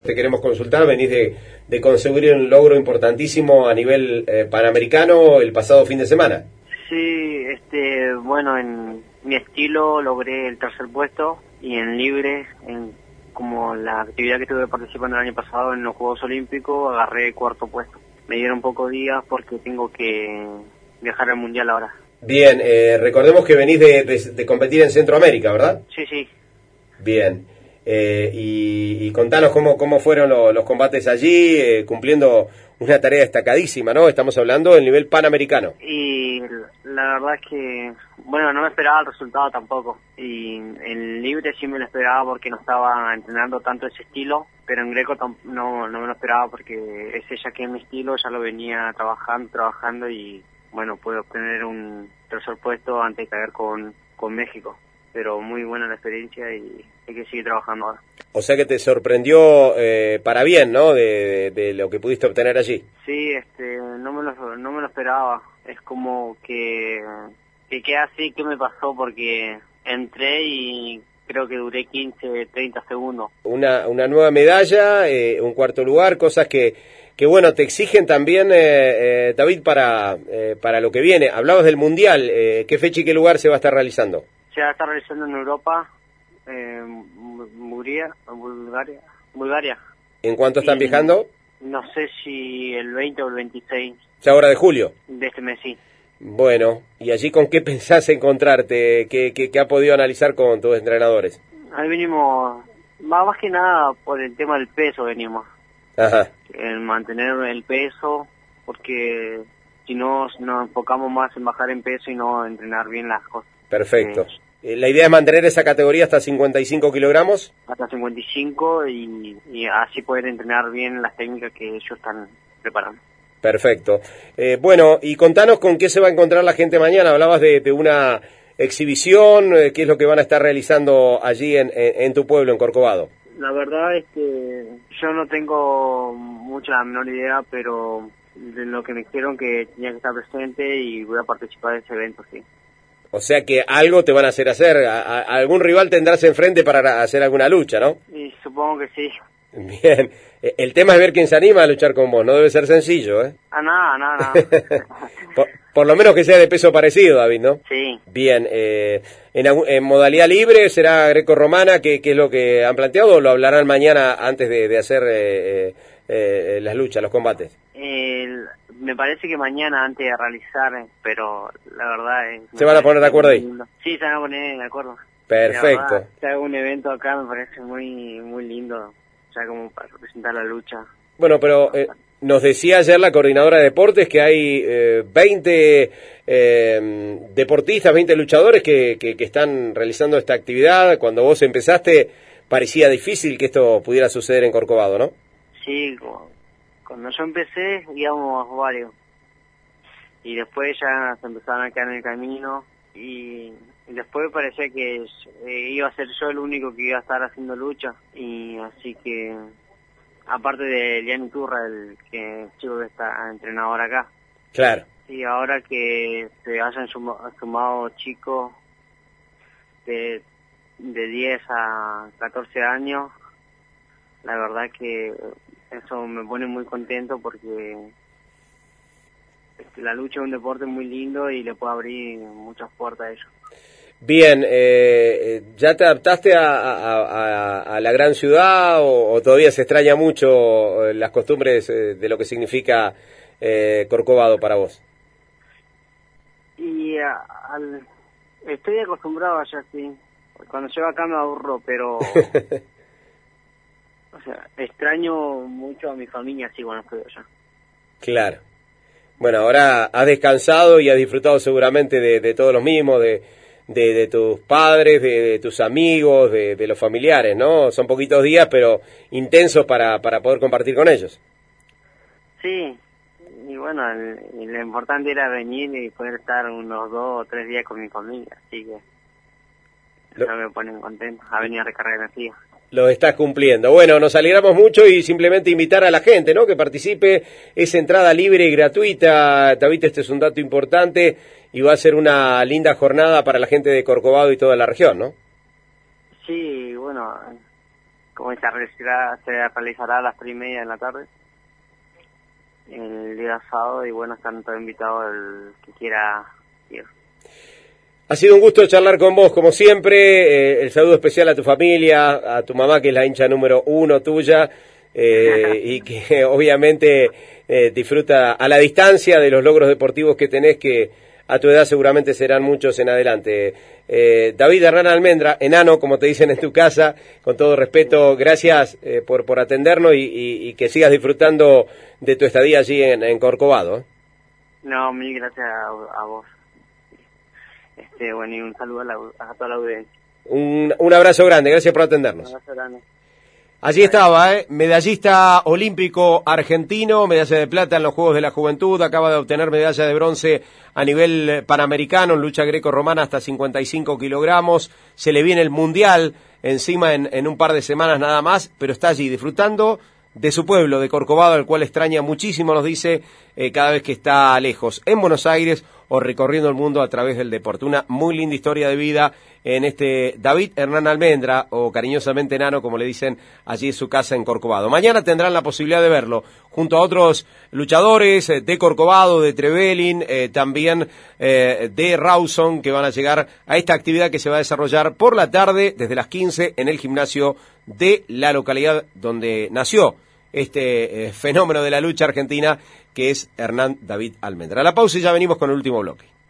Te queremos consultar, venís de conseguir un logro importantísimo a nivel panamericano el pasado fin de semana. Sí, bueno, en mi estilo logré el tercer puesto y en libre, como la actividad que estuve participando el año pasado en los Juegos Olímpicos, agarré el cuarto puesto. Me dieron pocos días porque tengo que viajar al Mundial ahora. Bien, recordemos que venís de competir en Centroamérica, ¿verdad? Sí, sí. Bien. Y contanos cómo fueron los combates allí, cumpliendo una tarea destacadísima, ¿no? Estamos hablando del nivel panamericano. Y la verdad es que, bueno, no me esperaba el resultado tampoco. Y en libre sí me lo esperaba porque no estaba entrenando tanto ese estilo, pero en greco no me lo esperaba porque ese ya que es mi estilo, ya lo venía trabajando y, bueno, pude obtener un tercer puesto antes de caer con México. Pero muy buena la experiencia y hay que seguir trabajando ahora. O sea que te sorprendió para bien, ¿no? De lo que pudiste obtener allí. Sí, no me lo esperaba. Es como que quedé así, ¿qué me pasó? Porque entré y creo que duré 15, 30 segundos. Una nueva medalla, un cuarto lugar, cosas que bueno, te exigen también, David, para lo que viene. Hablabas del Mundial, ¿qué fecha y qué lugar se va a estar realizando? Se va a estar realizando en Europa, Bulgaria. ¿En cuánto están viajando? No sé si el 20 o el 26. ¿Ya ahora de julio? De este mes, sí. Bueno, ¿y allí con qué pensás encontrarte? ¿Qué has podido analizar con tus entrenadores? Ahí venimos, más que nada por el tema del peso venimos. Ajá. El mantener el peso, porque si no nos enfocamos más en bajar en peso y no entrenar bien las cosas. Perfecto. ¿La idea es mantener esa categoría hasta 55 kilogramos? Hasta 55 y así poder entrenar bien las técnicas que ellos están preparando. Perfecto. Bueno, y contanos con qué se va a encontrar la gente mañana. Hablabas de una exhibición, ¿qué es lo que van a estar realizando allí en tu pueblo, en Corcovado? La verdad es que yo no tengo mucha menor idea, pero de lo que me dijeron que tenía que estar presente y voy a participar de ese evento, sí. O sea que algo te van a hacer. Algún rival tendrás enfrente para hacer alguna lucha, ¿no? Y supongo que sí. Bien. El tema es ver quién se anima a luchar con vos. No debe ser sencillo, ¿eh? Nada. por lo menos que sea de peso parecido, David, ¿no? Sí. Bien. En modalidad libre será greco-romana, ¿qué es lo que han planteado? ¿O lo hablarán mañana antes de hacer las luchas, los combates? Me parece que mañana antes de realizar, pero la verdad es... ¿Se van a poner de acuerdo ahí? Sí, se van a poner de acuerdo. Perfecto. Si hago un evento acá me parece muy lindo, ya como para representar la lucha. Bueno, pero nos decía ayer la coordinadora de deportes que hay 20 deportistas, 20 luchadores que están realizando esta actividad. Cuando vos empezaste parecía difícil que esto pudiera suceder en Corcovado, ¿no? Sí, cuando yo empecé íbamos varios y después ya se empezaron a quedar en el camino y después parecía que iba a ser yo el único que iba a estar haciendo lucha y así que aparte de Liani Turra, el chico que está entrenador acá. Claro. Y ahora que se hayan sumado chicos de 10 a 14 años, la verdad que eso me pone muy contento porque la lucha es un deporte muy lindo y le puede abrir muchas puertas a ellos. Bien, ¿ya te adaptaste a la gran ciudad o todavía se extraña mucho las costumbres de lo que significa Corcovado para vos? Y estoy acostumbrado allá, sí. Cuando llego acá me aburro, pero... O sea, extraño mucho a mi familia, sí, cuando estoy allá. Claro. Bueno, ahora has descansado y has disfrutado seguramente de todos los mimos, de tus padres, de tus amigos, de los familiares, ¿no? Son poquitos días, pero intensos para poder compartir con ellos. Sí, y bueno, lo importante era venir y poder estar unos 2 o 3 días con mi familia, así que eso me pone contento, a venir a recargar energía. Lo estás cumpliendo. Bueno, nos alegramos mucho y simplemente invitar a la gente, ¿no?, que participe. Es entrada libre y gratuita. David, este es un dato importante y va a ser una linda jornada para la gente de Corcovado y toda la región, ¿no? Sí, bueno, como se realizará a las 3:30 de la tarde, el día sábado, y bueno, están todos invitados el que quiera ir. Ha sido un gusto charlar con vos, como siempre. El saludo especial a tu familia, a tu mamá, que es la hincha número 1 tuya, y que obviamente disfruta a la distancia de los logros deportivos que tenés, que a tu edad seguramente serán muchos en adelante. David Hernán Almendra, enano, como te dicen en tu casa, con todo respeto, gracias por atendernos y que sigas disfrutando de tu estadía allí en Corcovado. No, mil gracias a vos. Bueno, y un saludo a toda la audiencia. Un abrazo grande, gracias por atendernos. Un abrazo grande. Allí estaba, medallista olímpico argentino, medalla de plata en los Juegos de la Juventud, acaba de obtener medalla de bronce a nivel panamericano en lucha greco-romana hasta 55 kilogramos, se le viene el Mundial encima en un par de semanas nada más, pero está allí disfrutando de su pueblo, de Corcovado, al cual extraña muchísimo, nos dice, cada vez que está lejos, en Buenos Aires o recorriendo el mundo a través del deporte. Una muy linda historia de vida en este David Hernán Almendra, o cariñosamente Enano, como le dicen allí en su casa en Corcovado. Mañana tendrán la posibilidad de verlo junto a otros luchadores de Corcovado, de Trevelin, también de Rawson, que van a llegar a esta actividad que se va a desarrollar por la tarde desde las 15 en el gimnasio de la localidad donde nació este fenómeno de la lucha argentina, que es Hernán David Almendra. A la pausa y ya venimos con el último bloque.